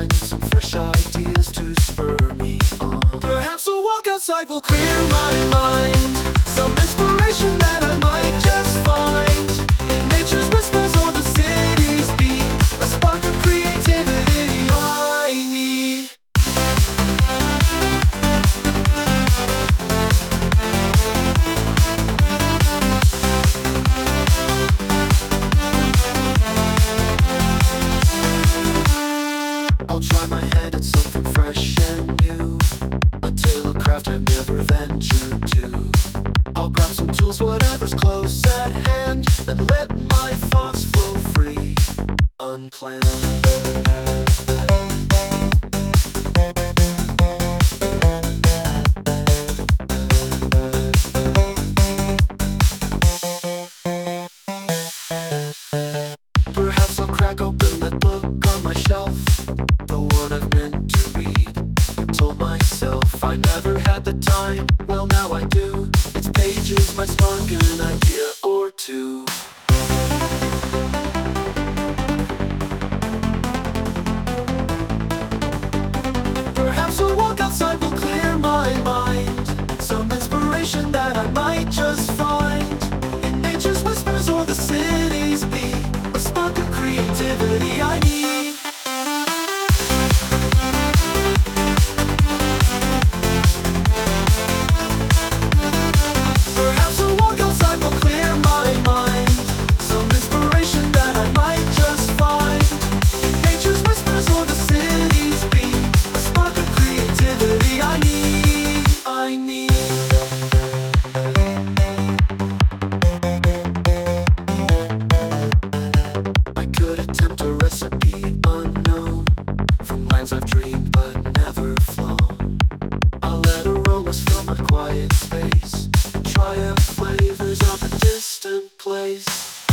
find some fresh ideas to spur me on. Perhaps a walk outside will clear my mind, some inspiration that I might just find in nature's whispers or the city's beat, a spark of creativity I need. I'll try my hand at something fresh and new, a tale of craft I've never ventured to. I'll grab some tools, whatever's close at hand, and let my thoughts flow free, unplanned. Perhaps I'll crack open that book on my shelf, the one I've meant to read. Told myself I never had the time, well now I do. Its pages might spark an idea or two. Perhaps a walk outside will clear my mind, some inspiration that I might just find in nature's whispers or the city's beat, a spark of creativity I need. Perhaps a walk outside will clear my mind, some inspiration that I might just find in nature's whispers or the city's beat, a spark of creativity I need, I need. I could attempt a recipe unknown from lands I've dreamed but never flown. I'll let aromas fill my quiet space and try out flavors of a distant place.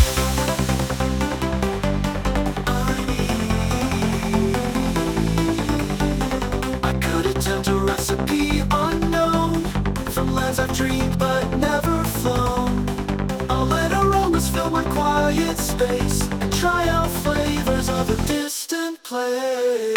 I could attempt a recipe unknown from lands I've dreamed but never flown. I'll let aromas fill my quiet space and try out flavors of a distant place.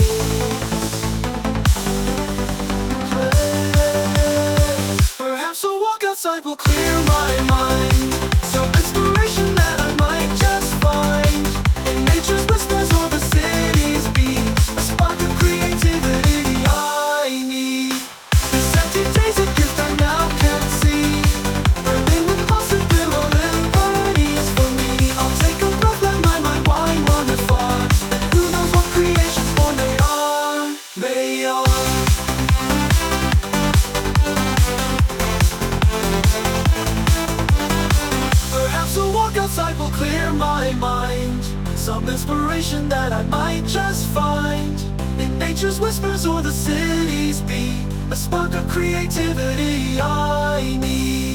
Perhaps a walk outside will clear my mind, some inspiration that I might just find in nature's whispers or the city's beat, a spark of creativity I need. This empty day's a gift I now can see, burning with possibilities for me. I'll take a breath, let my mind wander far, and who knows what creations born they are, they are. Perhaps a walk outside will clear my mind, some inspiration that I might just find in nature's whispers or the city's beat, a spark of creativity I need.